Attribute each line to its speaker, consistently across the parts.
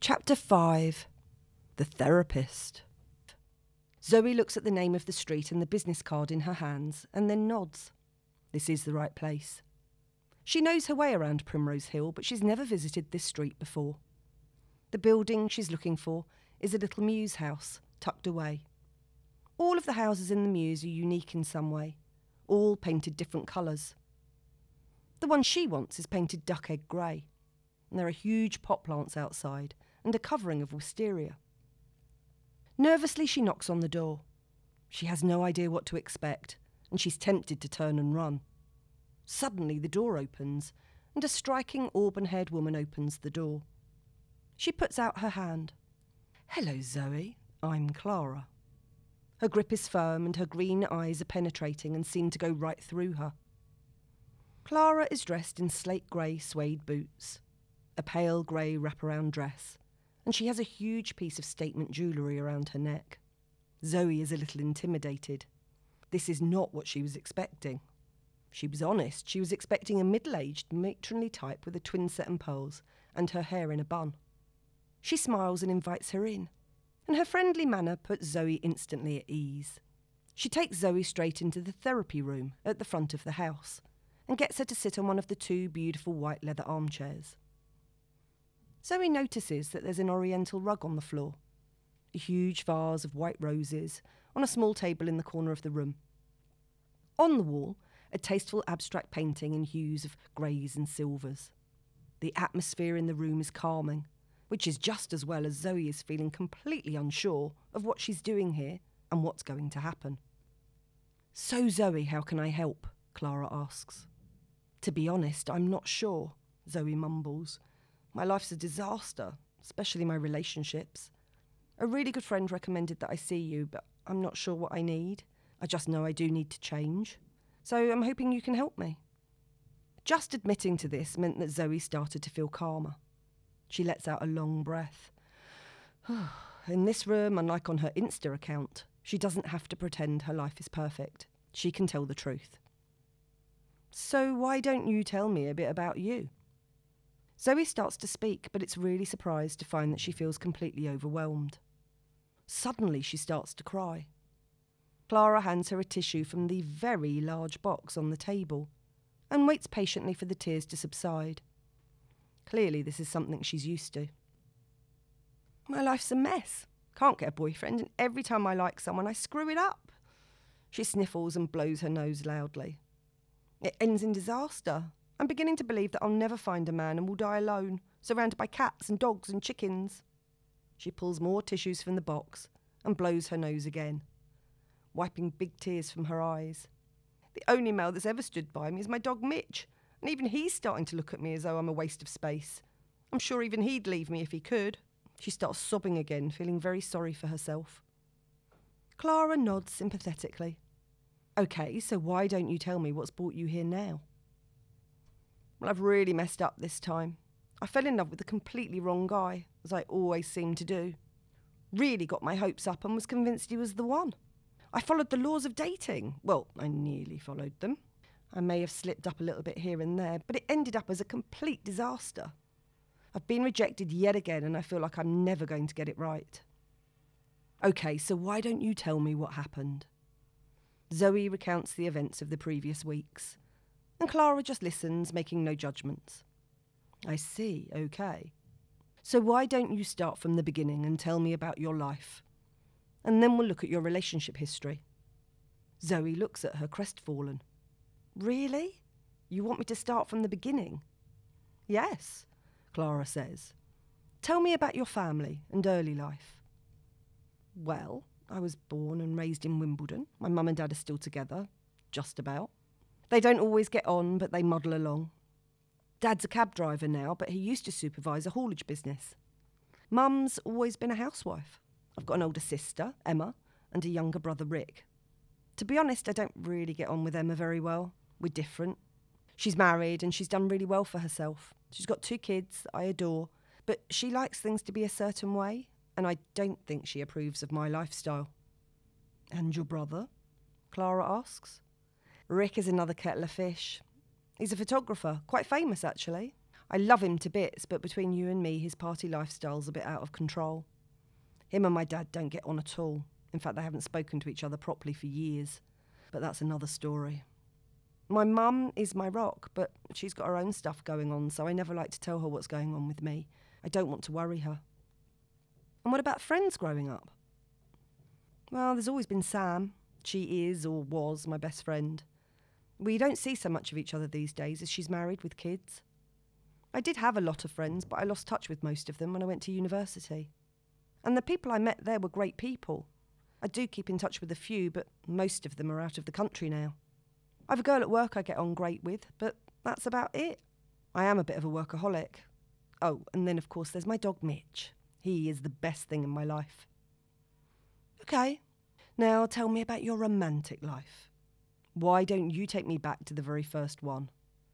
Speaker 1: Chapter 5. The Therapist. Zoe looks at the name of the street and the business card in her hands and then nods. This is the right place. She knows her way around Primrose Hill, but she's never visited this street before. The building she's looking for is a little mews house, tucked away. All of the houses in the mews are unique in some way, all painted different colours. The one she wants is painted duck egg grey, and there are huge pot plants outside and a covering of wisteria. Nervously she knocks on the door. She has no idea what to expect, and she's tempted to turn and run. Suddenly the door opens, and a striking auburn-haired woman opens the door. She puts out her hand. "Hello, Zoe. I'm Clara." Her grip is firm and her green eyes are penetrating and seem to go right through her. Clara is dressed in slate grey suede boots, a pale grey wraparound dress, and she has a huge piece of statement jewellery around her neck. Zoe is a little intimidated. This is not what she was expecting. She was honest, she was expecting a middle-aged, matronly type with a twin set and pearls and her hair in a bun. She smiles and invites her in, and her friendly manner puts Zoe instantly at ease. She takes Zoe straight into the therapy room at the front of the house and gets her to sit on one of the two beautiful white leather armchairs. Zoe notices that there's an oriental rug on the floor, a huge vase of white roses on a small table in the corner of the room. On the wall, a tasteful abstract painting in hues of greys and silvers. The atmosphere in the room is calming, which is just as well as Zoe is feeling completely unsure of what she's doing here and what's going to happen. "So Zoe, how can I help?" Clara asks. "To be honest, I'm not sure," Zoe mumbles. "My life's a disaster, especially my relationships. A really good friend recommended that I see you, but I'm not sure what I need. I just know I do need to change. So I'm hoping you can help me." Just admitting to this meant that Zoe started to feel calmer. She lets out a long breath. In this room, unlike on her Insta account, she doesn't have to pretend her life is perfect. She can tell the truth. "So why don't you tell me a bit about you?" Zoe starts to speak, but it's really surprised to find that she feels completely overwhelmed. Suddenly she starts to cry. Clara hands her a tissue from the very large box on the table and waits patiently for the tears to subside. Clearly this is something she's used to. "My life's a mess. Can't get a boyfriend, and every time I like someone I screw it up." She sniffles and blows her nose loudly. "It ends in disaster. I'm beginning to believe that I'll never find a man and will die alone, surrounded by cats and dogs and chickens." She pulls more tissues from the box and blows her nose again, wiping big tears from her eyes. "The only male that's ever stood by me is my dog Mitch, and even he's starting to look at me as though I'm a waste of space. I'm sure even he'd leave me if he could." She starts sobbing again, feeling very sorry for herself. Clara nods sympathetically. "Okay, so why don't you tell me what's brought you here now?" "Well, I've really messed up this time. I fell in love with the completely wrong guy, as I always seem to do. Really got my hopes up and was convinced he was the one. I followed the laws of dating. Well, I nearly followed them. I may have slipped up a little bit here and there, but it ended up as a complete disaster. I've been rejected yet again, and I feel like I'm never going to get it right." "Okay, so why don't you tell me what happened?" Zoe recounts the events of the previous weeks, and Clara just listens, making no judgments. "I see, okay. So why don't you start from the beginning and tell me about your life? And then we'll look at your relationship history." Zoe looks at her crestfallen. "Really? You want me to start from the beginning?" "Yes," Clara says. "Tell me about your family and early life." "Well, I was born and raised in Wimbledon. My mum and dad are still together, just about. They don't always get on, but they muddle along. Dad's a cab driver now, but he used to supervise a haulage business. Mum's always been a housewife. I've got an older sister, Emma, and a younger brother, Rick. To be honest, I don't really get on with Emma very well. We're different. She's married and she's done really well for herself. She's got 2 kids that I adore, but she likes things to be a certain way, and I don't think she approves of my lifestyle." "And your brother?" Clara asks. "Rick is another kettle of fish. He's a photographer, quite famous actually. I love him to bits, but between you and me, his party lifestyle's a bit out of control. Him and my dad don't get on at all. In fact, they haven't spoken to each other properly for years. But that's another story. My mum is my rock, but she's got her own stuff going on, so I never like to tell her what's going on with me. I don't want to worry her. And what about friends growing up? Well, there's always been Sam. She is, or was, my best friend. We don't see so much of each other these days as she's married with kids. I did have a lot of friends, but I lost touch with most of them when I went to university. And the people I met there were great people. I do keep in touch with a few, but most of them are out of the country now. I've a girl at work I get on great with, but that's about it. I am a bit of a workaholic. Oh, and then of course there's my dog Mitch. He is the best thing in my life. Okay, now tell me about your romantic life. Why don't you take me back to the very first one?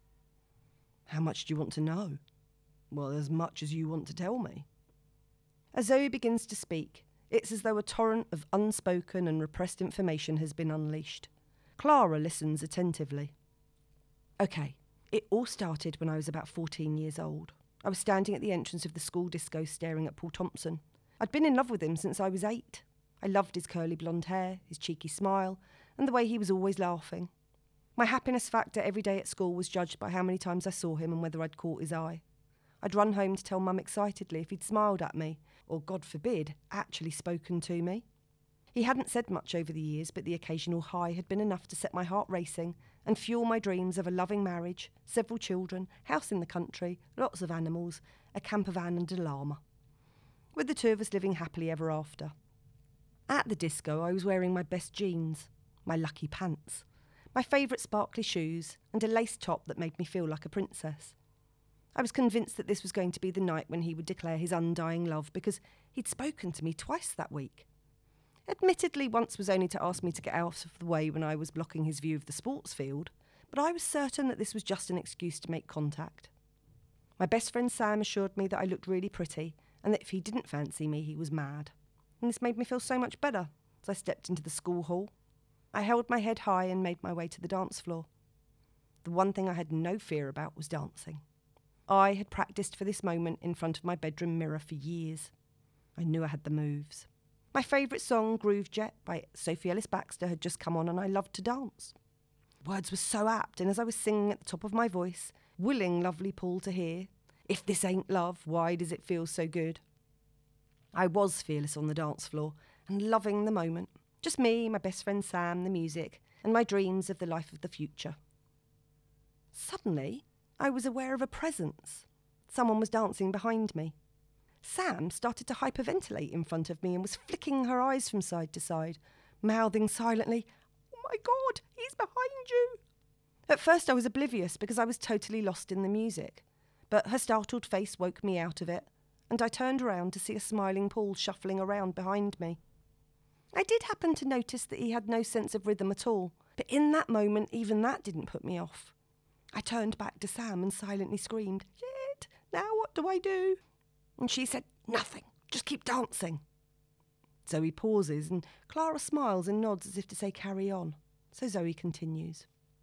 Speaker 1: How much do you want to know? Well, as much as you want to tell me. As Zoe begins to speak, it's as though a torrent of unspoken and repressed information has been unleashed. Clara listens attentively. Okay, it all started when I was about 14 years old. I was standing at the entrance of the school disco staring at Paul Thompson. I'd been in love with him since I was 8. I loved his curly blonde hair, his cheeky smile, and the way he was always laughing. My happiness factor every day at school was judged by how many times I saw him and whether I'd caught his eye. I'd run home to tell Mum excitedly if he'd smiled at me, or, God forbid, actually spoken to me. He hadn't said much over the years, but the occasional hi had been enough to set my heart racing and fuel my dreams of a loving marriage, several children, house in the country, lots of animals, a camper van and a llama. With the two of us living happily ever after. At the disco, I was wearing my best jeans, my lucky pants, my favourite sparkly shoes, and a lace top that made me feel like a princess. I was convinced that this was going to be the night when he would declare his undying love because he'd spoken to me twice that week. Admittedly, once was only to ask me to get out of the way when I was blocking his view of the sports field, but I was certain that this was just an excuse to make contact. My best friend Sam assured me that I looked really pretty and that if he didn't fancy me, he was mad. And this made me feel so much better as I stepped into the school hall. I held my head high and made my way to the dance floor. The one thing I had no fear about was dancing. I had practiced for this moment in front of my bedroom mirror for years. I knew I had the moves. My favourite song, Groove Jet, by Sophie Ellis-Bextor, had just come on and I loved to dance. Words were so apt, and as I was singing at the top of my voice, willing lovely Paul to hear, "If this ain't love, why does it feel so good?" I was fearless on the dance floor and loving the moment. Just me, my best friend Sam, the music, and my dreams of the life of the future. Suddenly, I was aware of a presence. Someone was dancing behind me. Sam started to hyperventilate in front of me and was flicking her eyes from side to side, mouthing silently, "Oh my God, he's behind you!" At first I was oblivious because I was totally lost in the music, but her startled face woke me out of it, and I turned around to see a smiling Paul shuffling around behind me. I did happen to notice that he had no sense of rhythm at all, but in that moment even that didn't put me off. I turned back to Sam and silently screamed, "Shit, now what do I do?" And she said, "Nothing, just keep dancing." Zoe pauses and Clara smiles and nods as if to say carry on. So Zoe continues.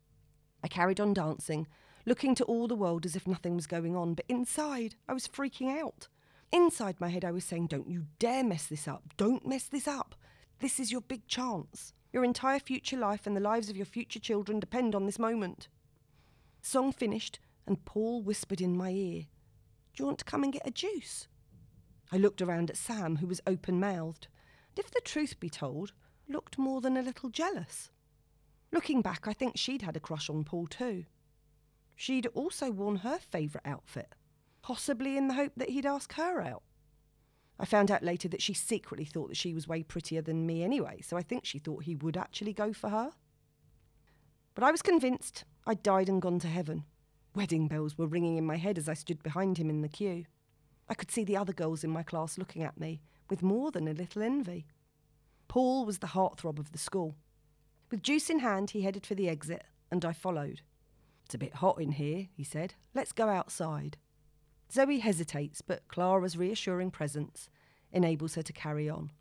Speaker 1: I carried on dancing, looking to all the world as if nothing was going on, but inside I was freaking out. Inside my head I was saying, "Don't you dare mess this up, don't mess this up. This is your big chance. Your entire future life and the lives of your future children depend on this moment." The song finished and Paul whispered in my ear, "Do you want to come and get a juice?" I looked around at Sam, who was open-mouthed, and if the truth be told, looked more than a little jealous. Looking back, I think she'd had a crush on Paul too. She'd also worn her favourite outfit, possibly in the hope that he'd ask her out. I found out later that she secretly thought that she was way prettier than me anyway, so I think she thought he would actually go for her. But I was convinced I'd died and gone to heaven. Wedding bells were ringing in my head as I stood behind him in the queue. I could see the other girls in my class looking at me with more than a little envy. Paul was the heartthrob of the school. With juice in hand, he headed for the exit, and I followed. "It's a bit hot in here," he said. "Let's go outside." Zoe hesitates, but Clara's reassuring presence enables her to carry on.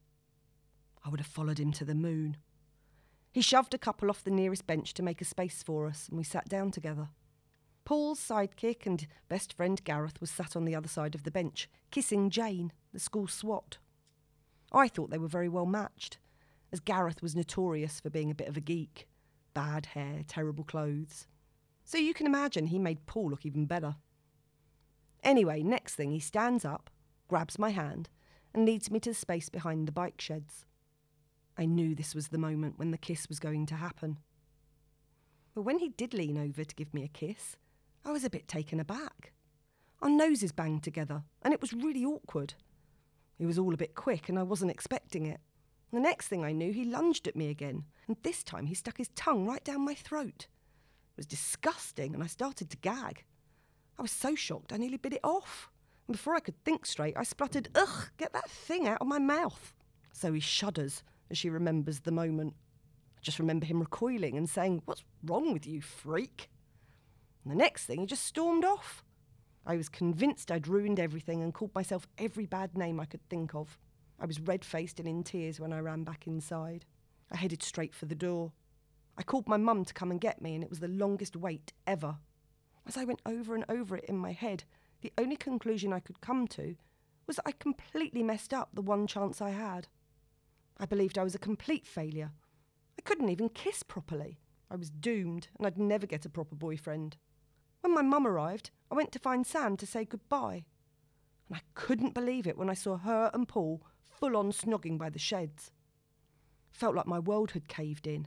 Speaker 1: I would have followed him to the moon. He shoved a couple off the nearest bench to make a space for us, and we sat down together. Paul's sidekick and best friend Gareth was sat on the other side of the bench, kissing Jane, the school swat. I thought they were very well matched, as Gareth was notorious for being a bit of a geek. Bad hair, terrible clothes. So you can imagine he made Paul look even better. Anyway, next thing he stands up, grabs my hand, and leads me to the space behind the bike sheds. I knew this was the moment when the kiss was going to happen. But when he did lean over to give me a kiss, I was a bit taken aback. Our noses banged together, and it was really awkward. It was all a bit quick, and I wasn't expecting it. The next thing I knew, he lunged at me again, and this time he stuck his tongue right down my throat. It was disgusting, and I started to gag. I was so shocked I nearly bit it off. And before I could think straight, I spluttered, "Ugh, get that thing out of my mouth." Zoe shudders as she remembers the moment. I just remember him recoiling and saying, "What's wrong with you, freak?" And the next thing, he just stormed off. I was convinced I'd ruined everything and called myself every bad name I could think of. I was red-faced and in tears when I ran back inside. I headed straight for the door. I called my mum to come and get me, and it was the longest wait ever. As I went over and over it in my head, the only conclusion I could come to was that I completely messed up the one chance I had. I believed I was a complete failure. I couldn't even kiss properly. I was doomed, and I'd never get a proper boyfriend. When my mum arrived, I went to find Sam to say goodbye. And I couldn't believe it when I saw her and Paul full-on snogging by the sheds. Felt like my world had caved in.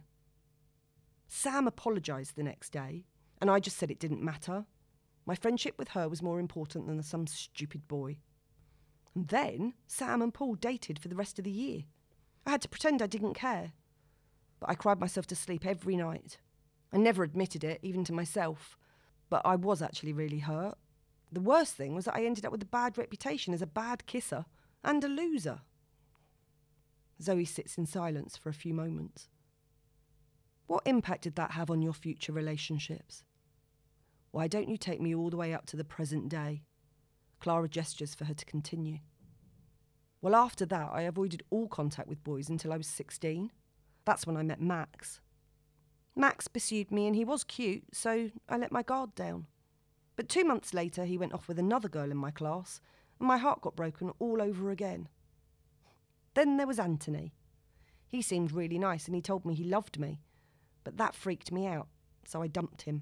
Speaker 1: Sam apologised the next day, and I just said it didn't matter. My friendship with her was more important than some stupid boy. And then Sam and Paul dated for the rest of the year. I had to pretend I didn't care. But I cried myself to sleep every night. I never admitted it, even to myself. But I was actually really hurt. The worst thing was that I ended up with a bad reputation as a bad kisser and a loser. Zoe sits in silence for a few moments. What impact did that have on your future relationships? Why don't you take me all the way up to the present day? Clara gestures for her to continue. Well, after that, I avoided all contact with boys until I was 16. That's when I met Max. Max pursued me and he was cute, so I let my guard down. But 2 months later, he went off with another girl in my class, and my heart got broken all over again. Then there was Anthony. He seemed really nice and he told me he loved me, but that freaked me out, so I dumped him.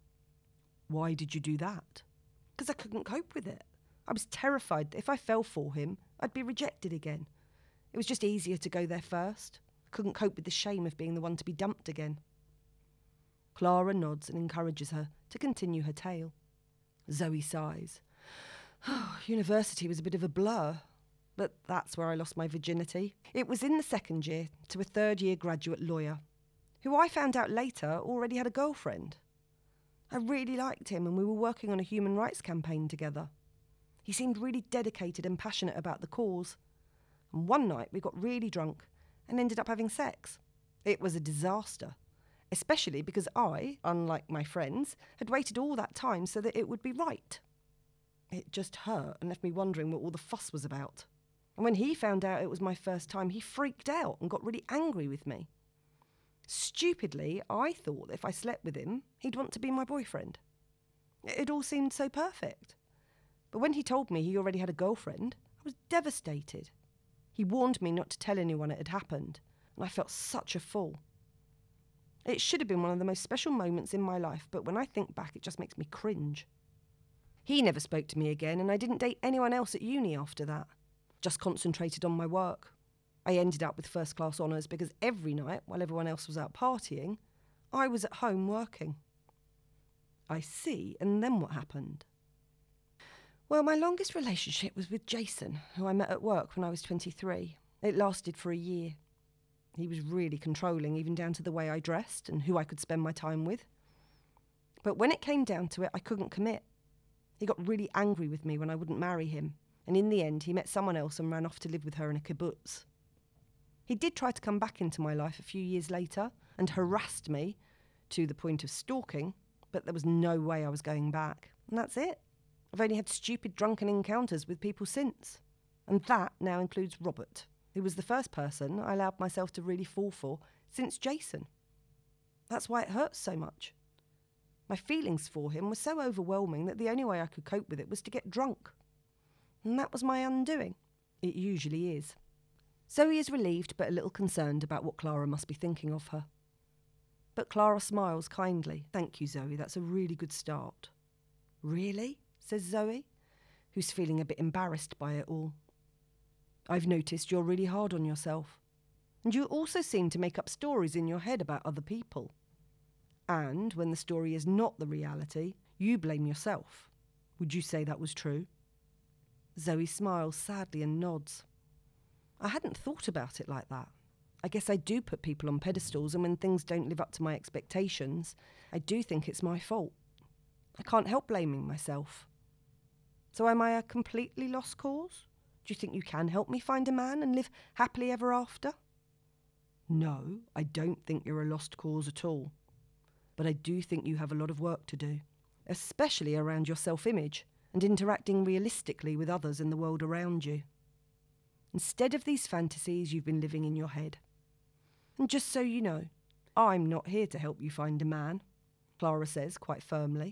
Speaker 1: Why did you do that? Because I couldn't cope with it. I was terrified that if I fell for him, I'd be rejected again. It was just easier to go there first. I couldn't cope with the shame of being the one to be dumped again. Clara nods and encourages her to continue her tale. Zoe sighs. University was a bit of a blur, but that's where I lost my virginity. It was in the second year to a third-year graduate lawyer, who I found out later already had a girlfriend. I really liked him and we were working on a human rights campaign together. He seemed really dedicated and passionate about the cause. And one night we got really drunk and ended up having sex. It was a disaster, especially because I, unlike my friends, had waited all that time so that it would be right. It just hurt and left me wondering what all the fuss was about. And when he found out it was my first time, he freaked out and got really angry with me. Stupidly, I thought that if I slept with him, he'd want to be my boyfriend. It all seemed so perfect. But when he told me he already had a girlfriend, I was devastated. He warned me not to tell anyone it had happened, and I felt such a fool. It should have been one of the most special moments in my life, but when I think back, it just makes me cringe. He never spoke to me again, and I didn't date anyone else at uni after that. Just concentrated on my work. I ended up with first-class honours because every night, while everyone else was out partying, I was at home working. I see, and then what happened? Well, my longest relationship was with Jason, who I met at work when I was 23. It lasted for a year. He was really controlling, even down to the way I dressed and who I could spend my time with. But when it came down to it, I couldn't commit. He got really angry with me when I wouldn't marry him, and in the end, he met someone else and ran off to live with her in a kibbutz. He did try to come back into my life a few years later and harassed me to the point of stalking, but there was no way I was going back. And that's it. I've only had stupid drunken encounters with people since. And that now includes Robert, who was the first person I allowed myself to really fall for since Jason. That's why it hurts so much. My feelings for him were so overwhelming that the only way I could cope with it was to get drunk. And that was my undoing. It usually is. Zoe is relieved but a little concerned about what Clara must be thinking of her. But Clara smiles kindly. Thank you, Zoe, that's a really good start. Really? Says Zoe, who's feeling a bit embarrassed by it all. I've noticed you're really hard on yourself. And you also seem to make up stories in your head about other people. And when the story is not the reality, you blame yourself. Would you say that was true? Zoe smiles sadly and nods. I hadn't thought about it like that. I guess I do put people on pedestals, and when things don't live up to my expectations, I do think it's my fault. I can't help blaming myself. So am I a completely lost cause? Do you think you can help me find a man and live happily ever after? No, I don't think you're a lost cause at all. But I do think you have a lot of work to do, especially around your self-image and interacting realistically with others in the world around you. Instead of these fantasies you've been living in your head. And just so you know, I'm not here to help you find a man, Clara says quite firmly.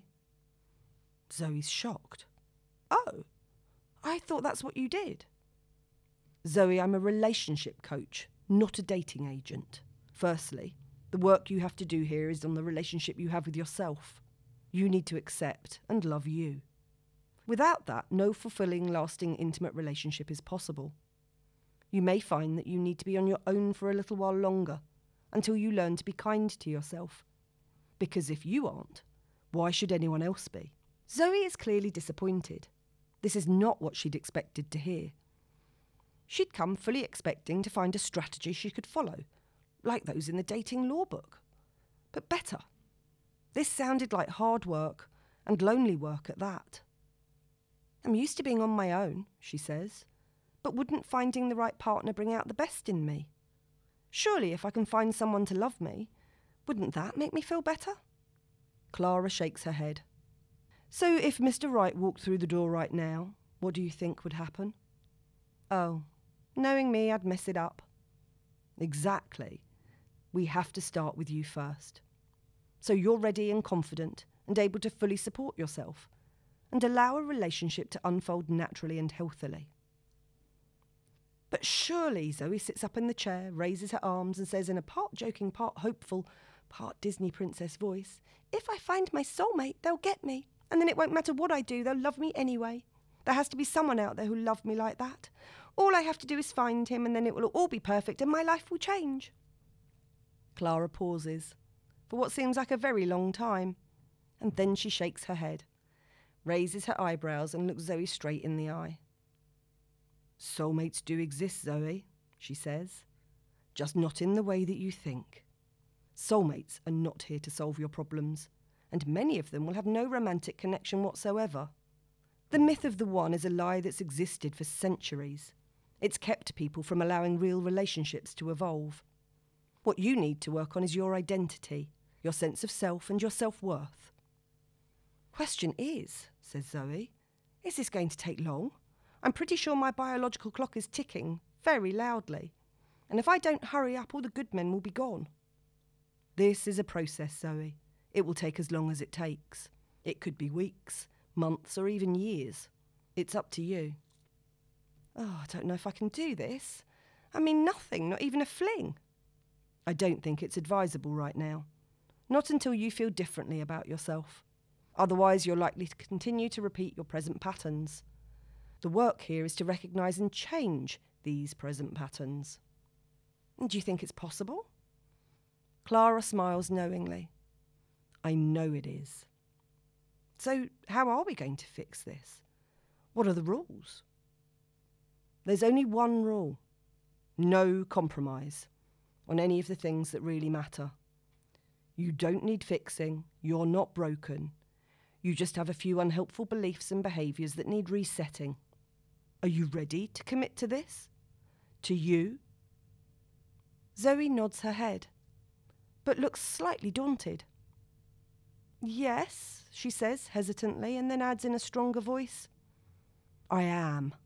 Speaker 1: Zoe's shocked. Oh, I thought that's what you did. Zoe, I'm a relationship coach, not a dating agent. Firstly, the work you have to do here is on the relationship you have with yourself. You need to accept and love you. Without that, no fulfilling, lasting, intimate relationship is possible. You may find that you need to be on your own for a little while longer, until you learn to be kind to yourself. Because if you aren't, why should anyone else be? Zoe is clearly disappointed. This is not what she'd expected to hear. She'd come fully expecting to find a strategy she could follow, like those in the dating law book. But better. This sounded like hard work, and lonely work at that. I'm used to being on my own, she says, but wouldn't finding the right partner bring out the best in me? Surely if I can find someone to love me, wouldn't that make me feel better? Clara shakes her head. So if Mr. Right walked through the door right now, what do you think would happen? Oh, knowing me, I'd mess it up. Exactly. We have to start with you first. So you're ready and confident and able to fully support yourself and allow a relationship to unfold naturally and healthily. But surely, Zoe sits up in the chair, raises her arms and says in a part joking, part hopeful, part Disney princess voice, if I find my soulmate, they'll get me. And then it won't matter what I do, they'll love me anyway. There has to be someone out there who'll love me like that. All I have to do is find him and then it will all be perfect and my life will change. Clara pauses, for what seems like a very long time, and then she shakes her head, raises her eyebrows and looks Zoe straight in the eye. Soulmates do exist, Zoe, she says, just not in the way that you think. Soulmates are not here to solve your problems, and many of them will have no romantic connection whatsoever. The myth of the one is a lie that's existed for centuries. It's kept people from allowing real relationships to evolve. What you need to work on is your identity, your sense of self and your self-worth. Question is, says Zoe, is this going to take long? I'm pretty sure my biological clock is ticking very loudly, and if I don't hurry up, all the good men will be gone. This is a process, Zoe. It will take as long as it takes. It could be weeks, months, or even years. It's up to you. Oh, I don't know if I can do this. I mean, nothing, not even a fling. I don't think it's advisable right now. Not until you feel differently about yourself. Otherwise, you're likely to continue to repeat your present patterns. The work here is to recognise and change these present patterns. Do you think it's possible? Clara smiles knowingly. I know it is. So how are we going to fix this? What are the rules? There's only one rule. No compromise on any of the things that really matter. You don't need fixing. You're not broken. You just have a few unhelpful beliefs and behaviours that need resetting. Are you ready to commit to this? To you? Zoe nods her head, but looks slightly daunted. Yes, she says hesitantly, and then adds in a stronger voice, I am.